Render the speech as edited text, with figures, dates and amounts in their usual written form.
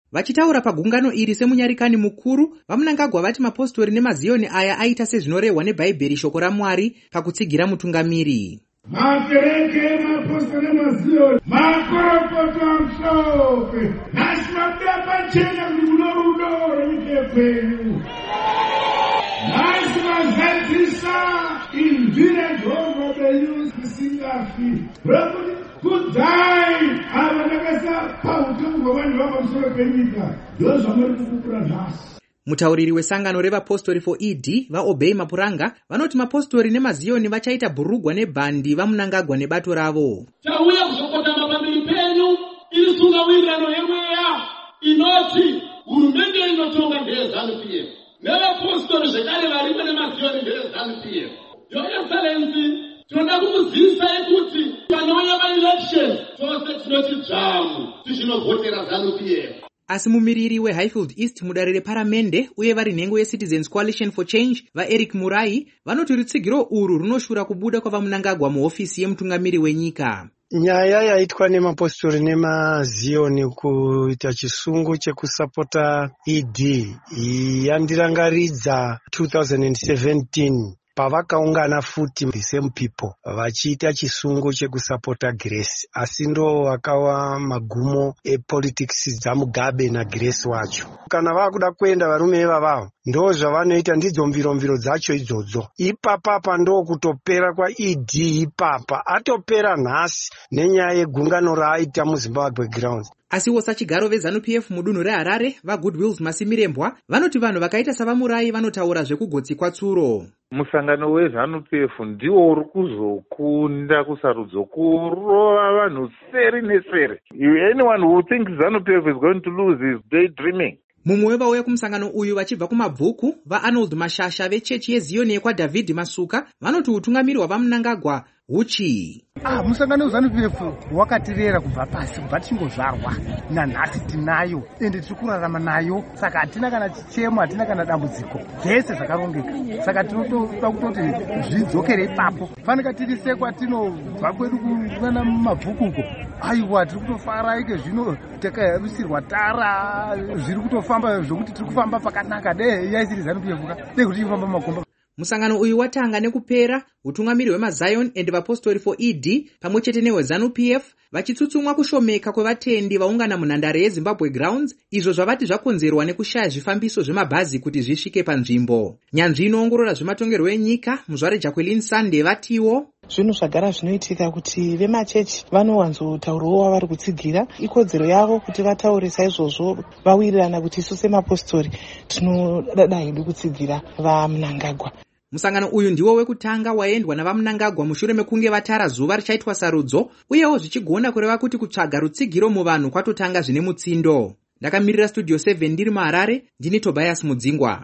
Vachitaura pagungano iri semunyarikani mukuru, vaMnangagwa vati mapostori nemaziyoni aya aita sezvinorehwa neBhaibheri, shoko raMwari, pakutsigira mutungamiri. Makereke, mapostori nemaziyoni, makorokoto amhlophe, nhasi mabuda pachena kuti kunorudo renyika kwenyu. Nhasi mazadzisa invira Jehovha benyu tisingafi. Kudai ava ndakasa pautongo hwavanhu vapamusoro penyika ndozvamuri kukukura nhasi. Mutauriri wesangano revapostori for ED vaObey Mapuranga vanoti mapostori nemaziyoni vachaita bhurugwa nebhandi vaMnangagwa nebato ravo. Tauya kuzokotama pamberi penyu iri tsungawirirano yemweya inoti hurumende inotonga ndeyeZANU-PF nevapostori zvekare varimo nemaziyoni ndeyeZANU-PF. Your Excellency, tinoda kukuzivisa kuti panouya maelection tose tinoti dzvamu tichinovhotera ZANU-PF. Asi mumiriri weHighfield East mudare reparamende uye vari nhengo yeCitizens Coalition for Change vaEric Murai vanoti rutsigiro urwu runoshura kubuda kwavaMnangagwa muhofisi yemutungamiri wenyika. Nyaya yaitwa nemapostori nemaziyoni kuita chisungu chekusapota ED yandirangaridza 2017 pavakaungana futi the same people vachiita chisungu chekusapota Grace, asi ndo vakawa magumo epolitics dzaMugabe naGrace wacho. Kana vakuda kuenda varume ivavavo ndo zvavanoita, ndidzo mviromviro dzacho idzodzo. Ipapapa ndo kutopera kwaED ipapa, atopera nhasi nenyaya yegungano raaita muZimbabwe Grounds. Asiwo sachigaro veZANU-PF mudunhu reHarare vaGoodwills Masimirembwa vanoti vanhu vakaita savaMurai vanotaura zvekugotsi kwatsuro. Musangano weZANU-PF ndiwo uri kuzokunda kusarudzo kurova vanhu seri neseri. Anyone who thinks ZANU-PF is going to lose is daydreaming. Mumwe vauya kumusangano uyu vachibva kumabvuku vaArnold Mashasha vechechi yeZioni yekwaDavid Masuka vanoti utungamiri hwavaMnangagwa huchi. Musangano weZANU-PF wakatirera kubva pasi, kubva tichingozvarwa nanhasi tinayo ende tiri kurarama nayo, saka hatina kana chichemo, hatina kana dambudziko, zvese zvakarongeka. Saka tinotoda kutoti zvidzokere ipapo. Fanika tiri sekwatinobva kwedu kuenda mumabvuku uko, aiwa tiri kutofara ike zvino takayamisirwa tara, zviri kutofamba zvokuti tiri kufamba pakanaka. Dei yaisiri ZANU-PF ka, dei kuti ifamba mumakomba. Musangano uyu watanga nekupera utungamiri hwemaZion and vapostori for ED pamwe chete nehweZANU-PF vachitsutsumwa kushomeka kwevatendi vaungana munhandare yeZimbabwe Grounds, izvo zvavati zvakonzerwa nekushaya zvifambiso zvemabhazi kuti zvisvike panzvimbo. Nyanzvi inoongorora zvematongerwo enyika muzvare Jacqueline Sande vatiwo zvinhu zvagara zvinoitika kuti vemachechi vanowanzotaurawo wavari kutsigira. Ikodzero yavo kuti vataure saizvozvo vawirirana kuti isu semapostori tinoda hedu kutsigira vaMnangagwa. Musangano uyu ndiwo wekutanga waendwa navaMnangagwa mushure mekunge vatara zuva richaitwa sarudzo, uyewo zvichigona kureva kuti kutsvaga rutsigiro muvanhu kwatotanga zvine mutsindo. Ndakamirira Studio 7 ndiri muHarare, ndini Tobias Mudzingwa.